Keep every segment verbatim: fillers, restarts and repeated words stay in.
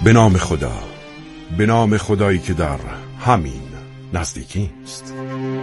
به نام خدا، به نام خدایی که در همین نزدیکی است.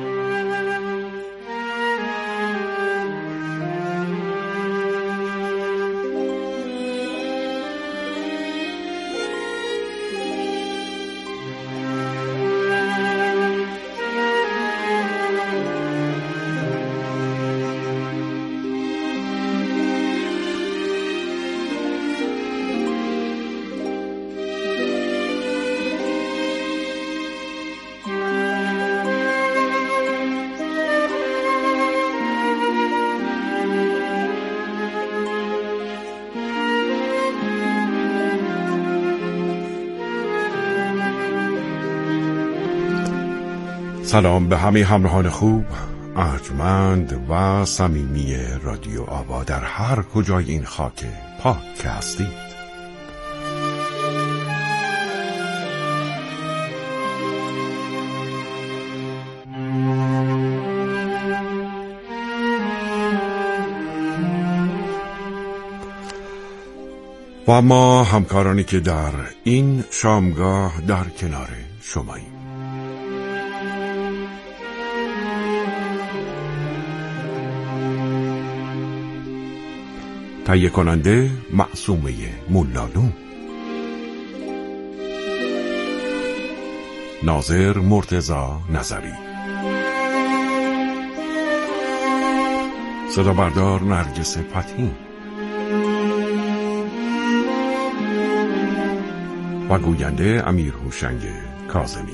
سلام به همه همراهان خوب، ارجمند و صمیمی رادیو آوا در هر کجای این خاک پاک هستید. و ما همکارانی که در این شامگاه در کنار شماییم. تهیه کننده معصومه مولالو، ناظر مرتضی نظری، صدا بردار نرگس فتحی و گوینده امیر هوشنگ کاظمی.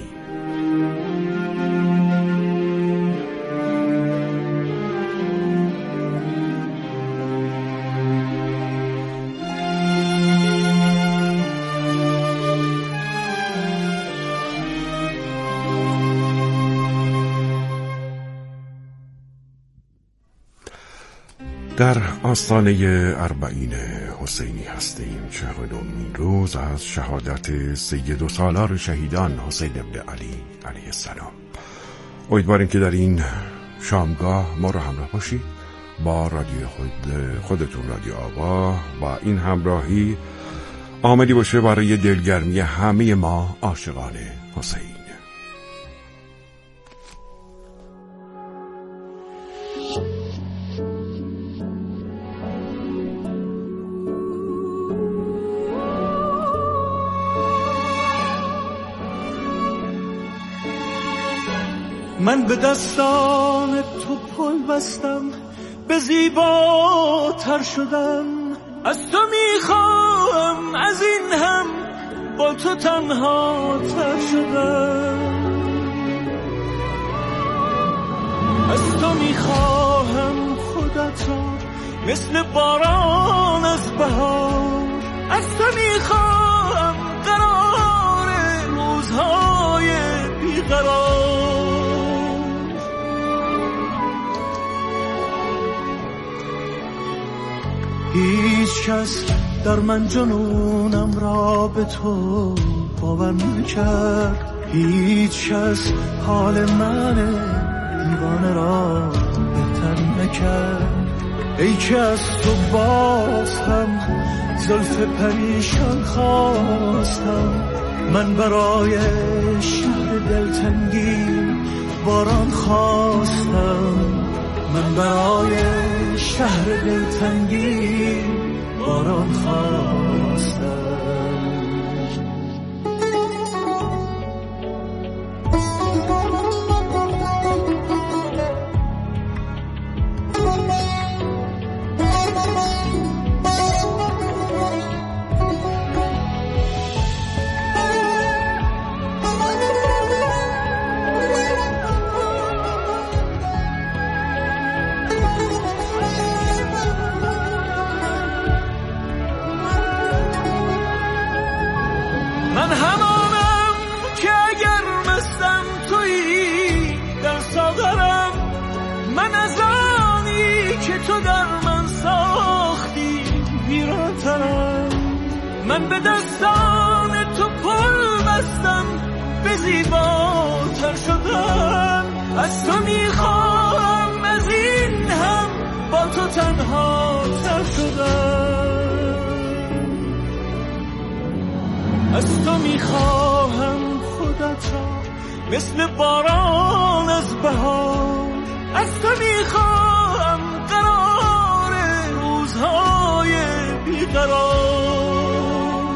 در آستانه اربعین حسینی هستیم. چهارمین روز از شهادت سید و سالار شهیدان حسین ابن علی علیه السلام. امیدواریم که در این شامگاه ما رو همراه باشید با رادیو خود خودتون رادیو آوا و این همراهی آمدی باشه برای دلگرمی همه ما عاشقان حسین. من به دستان تو پل بستم، به زیباتر شدم. از تو میخوام از این هم با تو تنها تر شدم. از تو میخواهم خودت را مثل باران از بهار. از تو میخواهم قرار روزهای بیقرار. هیچ کس در من جنونم را به تو باور نکرد. هیچ کس حال من دیوانه را بهتر نکرد. ای که از تو باز هم زلف پریشان خواستم. من برای شهر دلتنگی باران خواستم. من برای شهر دلتنگی باران خواستم. من همانم که اگر مستم تویی در ساغرم. من از آنی که تو در من ساختی ویرانترم. من به دستان تو پل بستم، به زیباتر شدم. از تو میخوام از این هم با تو تنها تر شدم. از تو میخواهم خودت را مثل باران از بهار، از تو میخواهم قرار روزهای بیقرار.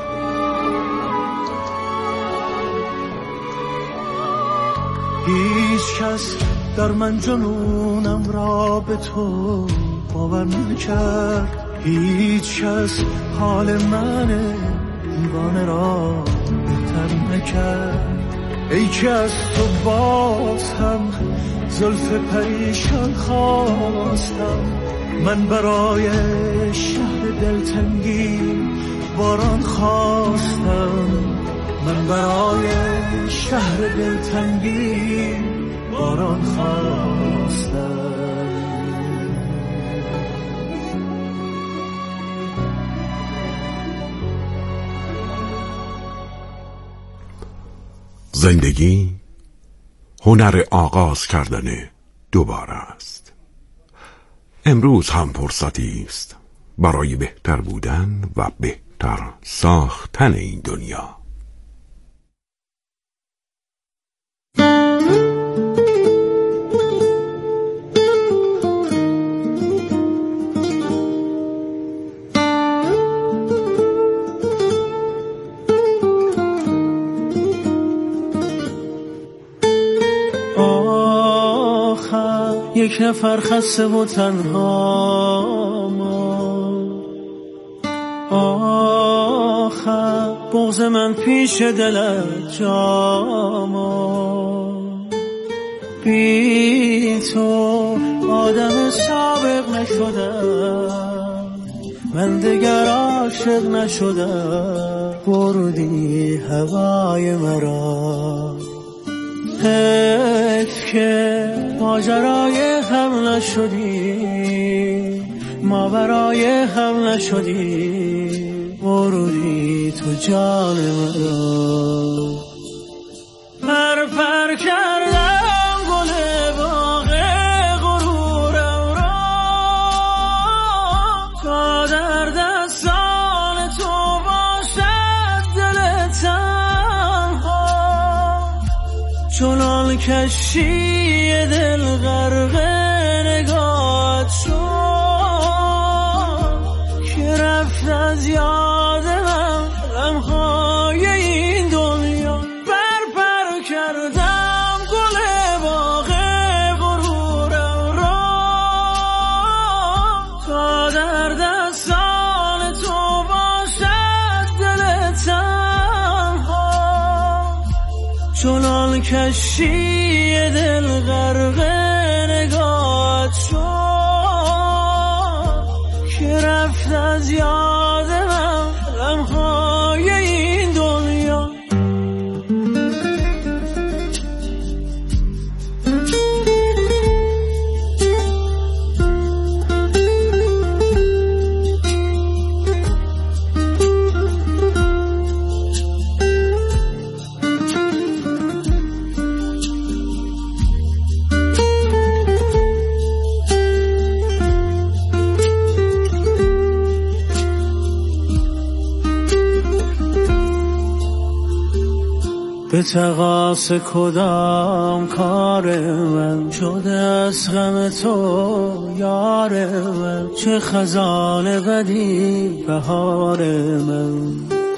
هیچ کس در من جنونم را به تو باور نکرد، هیچ کس حال من دیوانه را بهتر نکرد. ای که از تو باز هم زلف پریشان خواستم، من برای شهر دلتنگی باران خواستم، من برای شهر دلتنگی باران خواستم. زندگی هنر آغاز کردن دوباره است. امروز هم فرصتی است برای بهتر بودن و بهتر ساختن این دنیا. یک نفر خسته و تنها ما، آخر بغض من پیش دلت جا ما. بی تو آدم سابق نشدم، من دگر عاشق نشدم، بردی هوای مرا. حیف که ماجرای هم نشدی، ما برای هم نشدی، بردی تو جان مرا. پر پر کردم گل باغ غرورم را، تا در دستان تو باشد دل تنها. چنان کشتی دل غرق نگات شد، که رفت از یاد من غمهای این دنیا. پر پر کردم گل باغ غرورم را، تا در دستان تو باشد دل تنها. چنان کشتی دل غرق نگات شد، که رفت از یاد من غمهای این دنیا. به تقاص کدام کار من شده از غم تو یار من، چه خزان بدی بهار من.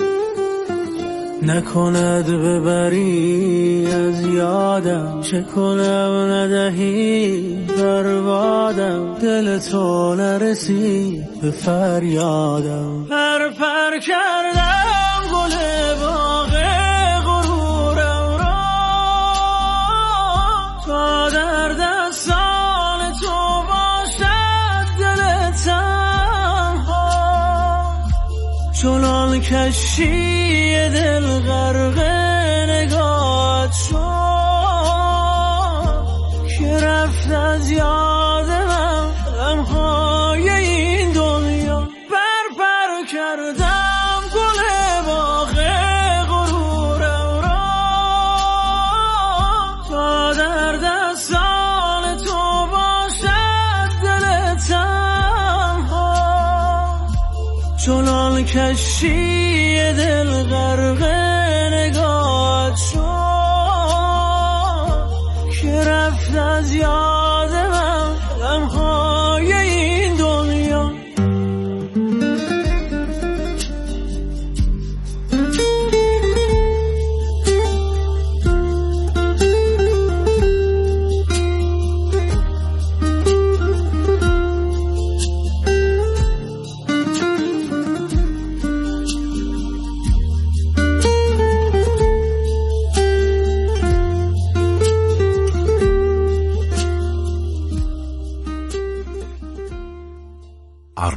نکند ببری از یادم، چه کنم ندهی بربادم، دل تو نرسی به فریادم. پر پر کردم گل باغ غرورم را، تا در دستان تو باشد دل تنها. چنان کشتی دل غرق نگات شد، که رفت از یاد من غمهای این دنیا. پر پر کردم گل باغ غرورم را، تا در دستان تو باشد دل تنها. چنان کشتی دل غرق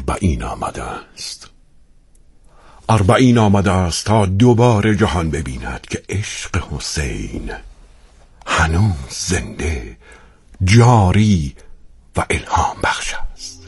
اربعین آمده است. اربعین آمده است تا دوباره جهان ببیند که عشق حسین هنوز زنده، جاری و الهام بخش است.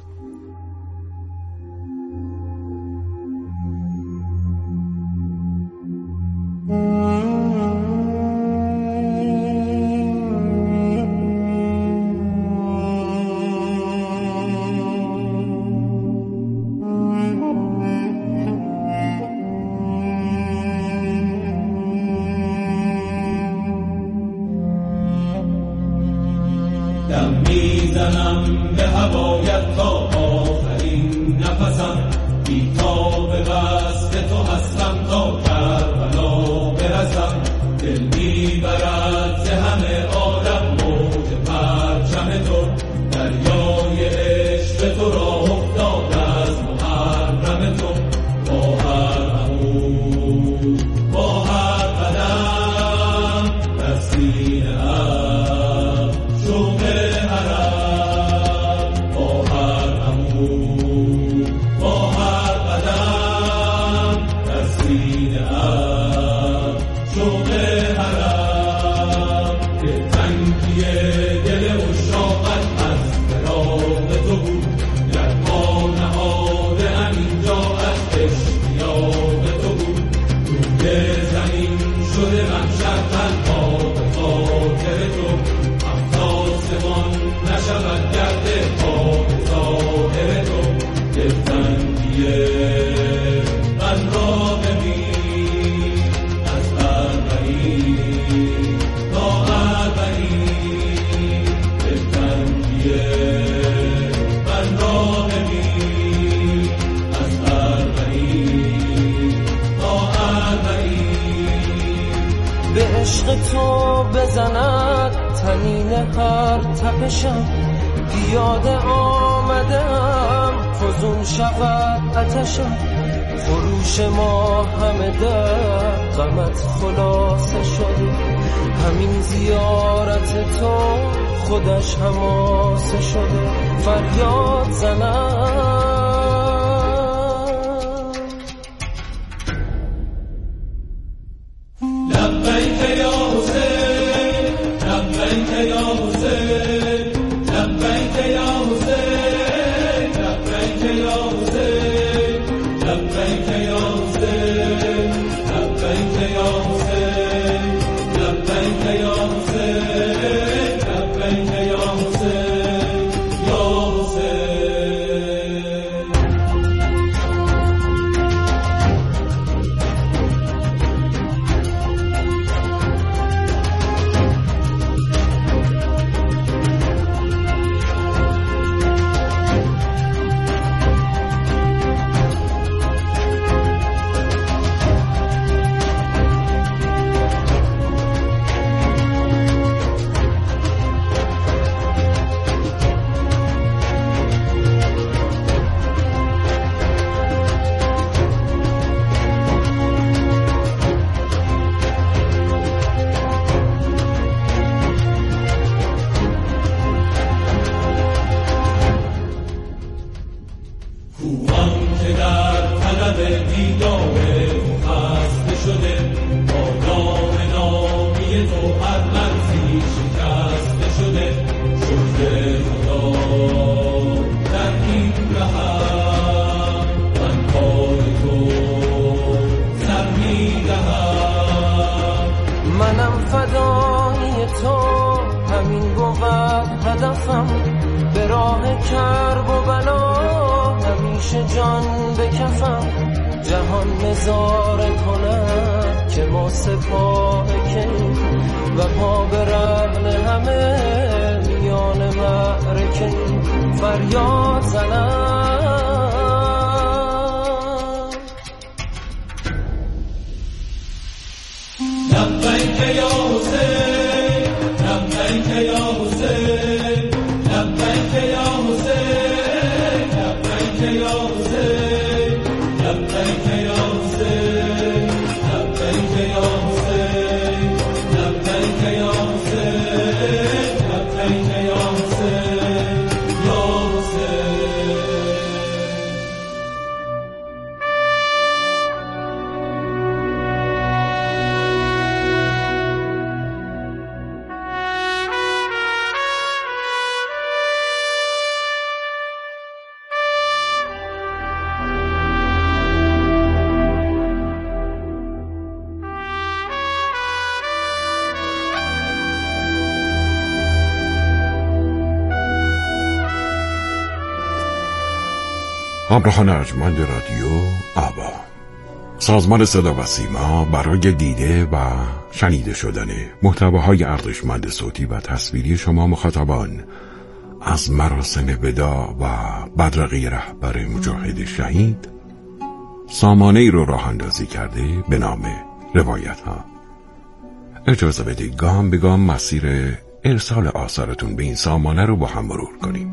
دم میزنم به هوایت تا آخرین نفسم، بی تا به قصد تو هستم تا کربلا برسم. دل میبرد ز همه عالم موج پرچم تو، دریای عشق تو راه افتاده از محرم تو. با هر عمود با هر قدم در سینه ام شوق عرب، با هر عمود با هر قدم در سینه ام شوق عرب. که تنگی دل عشاقت از فراق تو بود، یکما نهاده همینجا از اشتیاق تو بود. روی زمین شده محشر تنها به خاطر تو، آسمان نشود گرد پاک ظاهر تو. دلتنگی من را ببین از اربعین تا اربعین. دلتنگی من را ببین از اربعین تا اربعین. به عشق تو بزند تنین هر تپشم، پیاده آمدم فزون شود آتشم. خروش ما همه در غمت خلاصه شده، همین زیارت تو خودش حماسه شده. فریاد زنم لبیک یا حسین، لبیک یا حسین، لبیک یا حسین، لبیک یا حسین، لبیک یا حسین، لبیک یا حسین، لبیک یا حسین، لبیک یا حسین، یا حسین. کوهم که در طلب دیدار تو خسته شده، با نام نامی تو هر مرزی شکسته شده. شکر خدا در این رهم من کار تو سر میدهم. منم فدای تو، همین بود هدفم. به راه کرب و بلا همیشه جان بکفم. جهان نظاره کند که ما سپاه کنیم، و پا به رغم همه میان معرکه. فریاد زنم لبیک یا حسین، لبیک یا حسین، لبیک یا حسین، لبیک یا حسین، لبیک یا حسین، لبیک یا حسین، لبیک یا حسین، لبیک یا حسین، یا حسین. همراهان ارجمند رادیو آوا، سازمان صدا و سیما برای دیده و شنیده شدن محتواهای ارزشمند صوتی و تصویری شما مخاطبان از مراسم وداع و بدرقه رهبر مجاهد شهید سامانه ای رو راه اندازی کرده به نام روایت ها. اجازه بدید گام به گام مسیر ارسال آثارتون به این سامانه رو با هم مرور کنیم.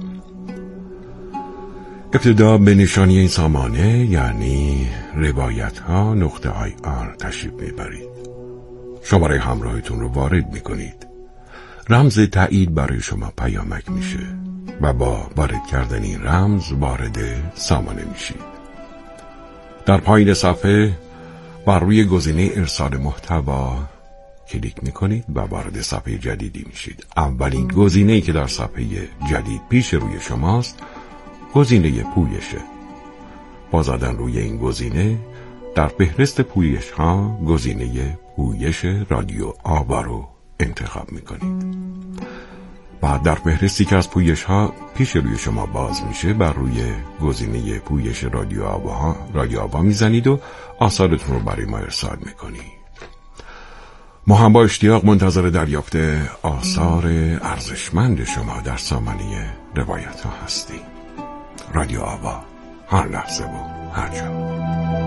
ابتدا به نشانی این سامانه یعنی روایت ها نقطه آی آر تشریف میبرید. شماره همراهتون رو وارد میکنید. رمز تایید برای شما پیامک میشه و با وارد کردن این رمز وارد سامانه میشید. در پایین صفحه بر روی گزینه ارسال محتوا کلیک میکنید و وارد صفحه جدیدی میشید. اولین گزینه‌ای که در صفحه جدید پیش روی شماست گزینه پویشه. با زدن روی این گزینه در فهرست پویش ها گزینه پویش رادیو آوا رو انتخاب میکنید. بعد در فهرستی که از پویش ها پیش روی شما باز میشه بر روی گزینه پویش رادیو آوا رادیو آوا میزنید و آثارتون رو برای ما ارسال میکنید. ما هم با اشتیاق منتظر دریافت آثار ارزشمند شما در سامانه روایت ها هستیم. رادیو آوا، هر لحظه و هر جا.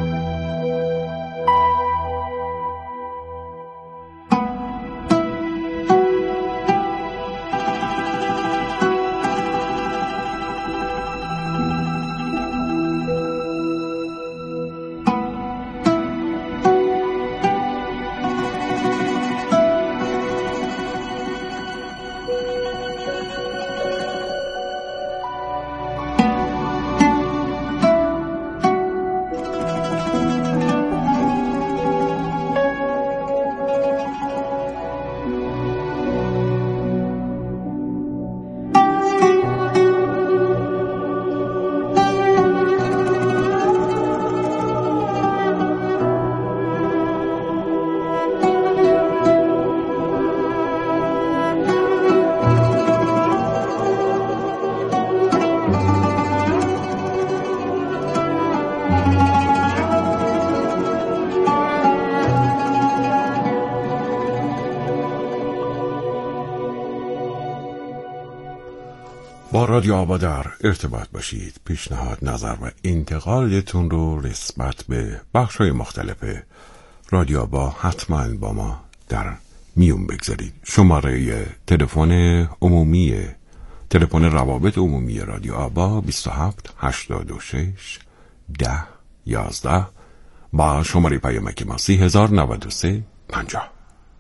با رادیو آوا در ارتباط باشید. پیشنهاد، نظر و انتقالتون رو نسبت به بخش‌های مختلف رادیو آوا حتما با ما در میون بگذارید. شماره تلفن عمومی تلفن روابط عمومی رادیو آوا بیست و هفت هشتاد و شش ده یازده با شماره پیامک ما سی هزار نود و سه پنجاه.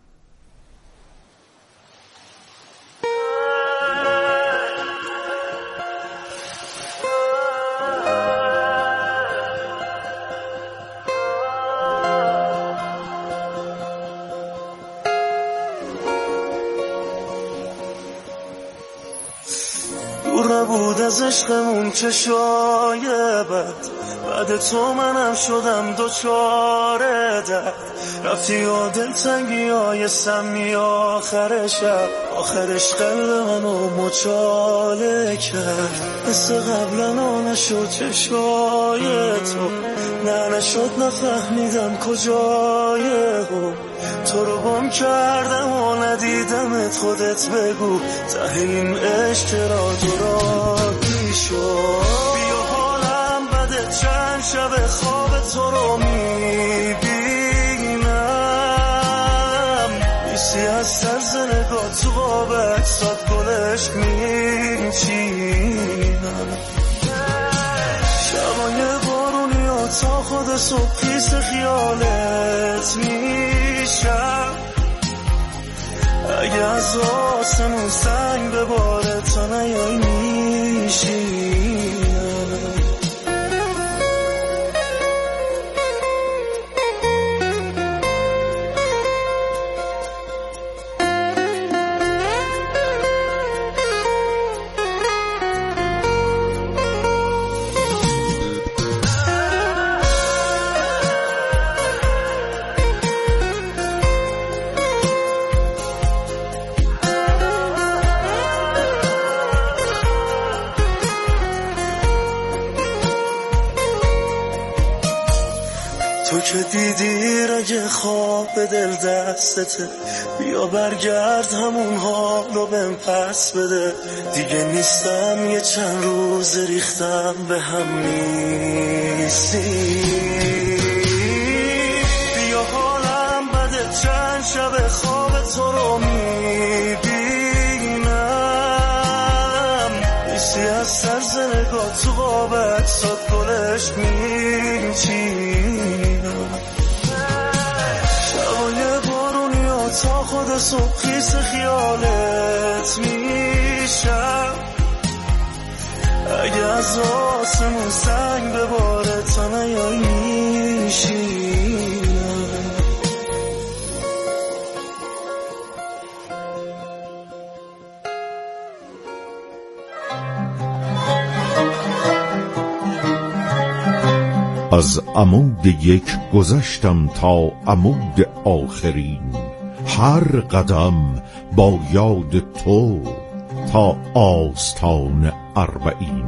نبود از عشقمون چشای بد، بعد تو منم شدم دوچاره درد. رفتی و دلتنگی های سمی آخر شب، آخرش قلب منو مچاله کرد. مثل قبلا نشد چشای تو، نه نشد نفهمیدم کجای هم. تو رو گم کردم و ندیدمت، خودت بگو ته این عشق چرا دورانی شد. بیا حالم بده، چند شب خواب تو رو میبینم، بیسی از طرز نگاه تو قاب اکسات گلش میچینم. شبای بارونی و تا خود صبح پیس خیالت میشم. اگه از آسمون سنگ بباره تا نیای میشینم. دیدی رگه خواب دل دستته، بیا برگرد همون حالو بهم پس بده. دیگه نیستم یه چند روز ریختم به هم نیستی. بیا حالم بده چند شب خواب تو رو میبینم، نیستی از سر زنگاه تو بابت ساد گلش میچینم. شبای بارونی ها تا خود صبح خیس خیالت میشم. اگه از آسمون سنگ بباره تا نیایی میشینم. از عمود یک گذشتم تا عمود آخرین، هر قدم با یاد تو تا آستان اربعین.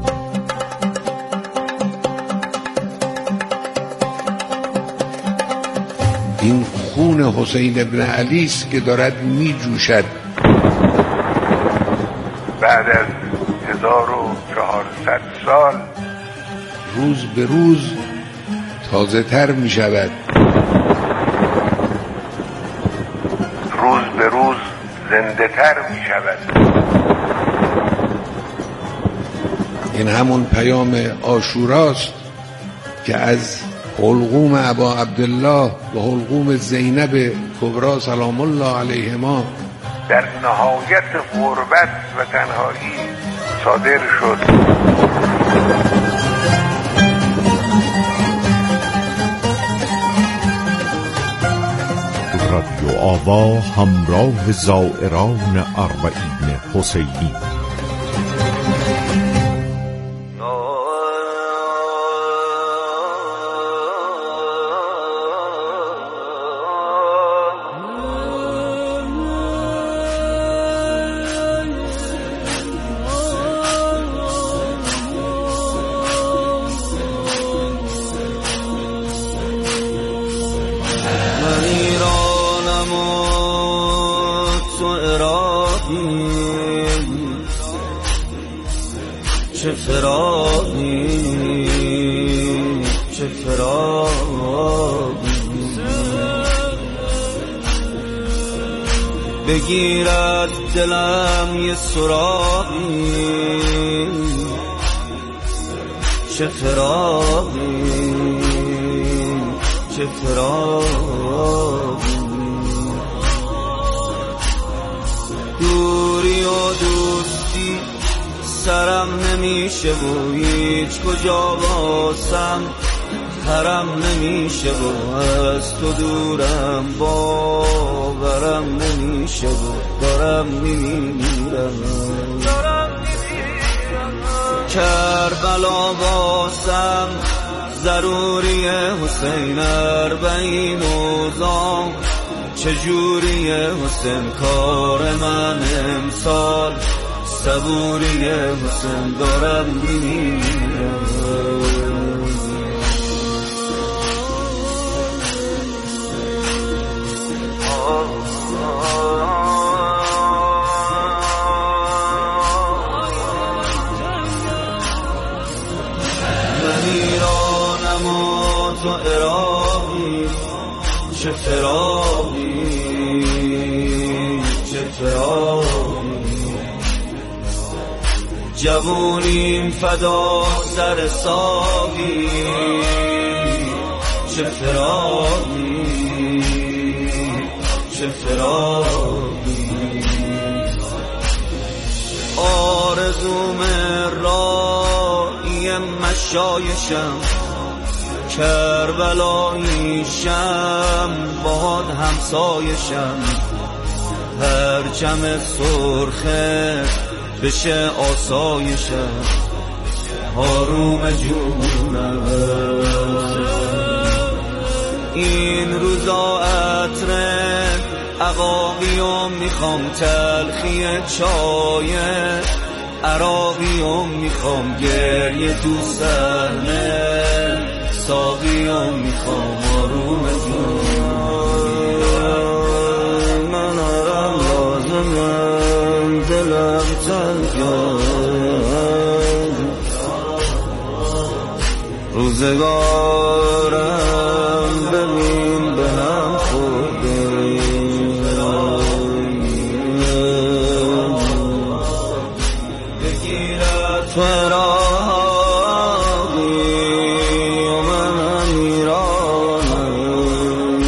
این خون حسین ابن علی است که دارد می جوشد. بعد از هزار و چهارصد سال روز به روز تازه تر می شود، روز به روز زنده تر می شود. این همون پیام عاشوراست که از حلقوم ابا عبدالله و حلقوم زینب کبرا سلام الله علیهما در نهایت غربت و تنهایی صادر شد. رادیو آوا همراه زائران اربعین حسینی. چه فراقی چه فراقی بگیرد دلم یه سراغی، چه فراقی چه فراقی. دوری و دوستی سرم نمیشه و هیچ کجا واسم حرم نمیشه و از تو دورم باورم نمیشه و دارم میمیرم. کربلا واسم ضروری حسین اربعین اوزام، چجوری حسین کار من امسال صبوری حسین دارم میمیرم. من ایرانم و تو عراقی، چه فراقی چه فراقی. جوونیم فدا سر ساقی، چه فراقی چه فراقی. آرزوم راهی مشایشم، کربلاییشم باد همسایشم. پرچم سرخه بشه آسایشم، آروم جونم. این روزا عطر عقاقیم میخوام، تلخی چای عراقیم میخوام. گریه تو صحنه ساقیم میخوام آروم جونم من آرم لازمم دلم تنگم روزگارم ببین به هم خورده بگیرد فراغی و من میرانم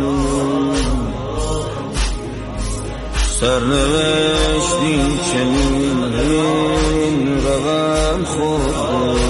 سرنوشتی چنین روم خورده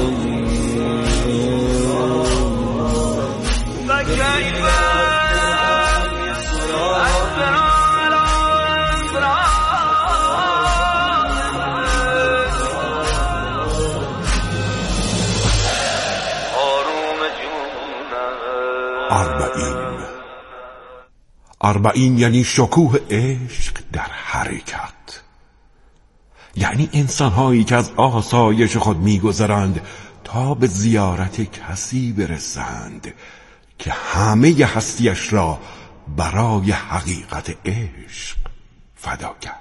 اربعین اربعین یعنی شکوه عشق در حرکت، یعنی انسان‌هایی که از آسایش خود می‌گذرند تا به زیارت کسی برسند که همه هستیش را برای حقیقت عشق فدا کرد.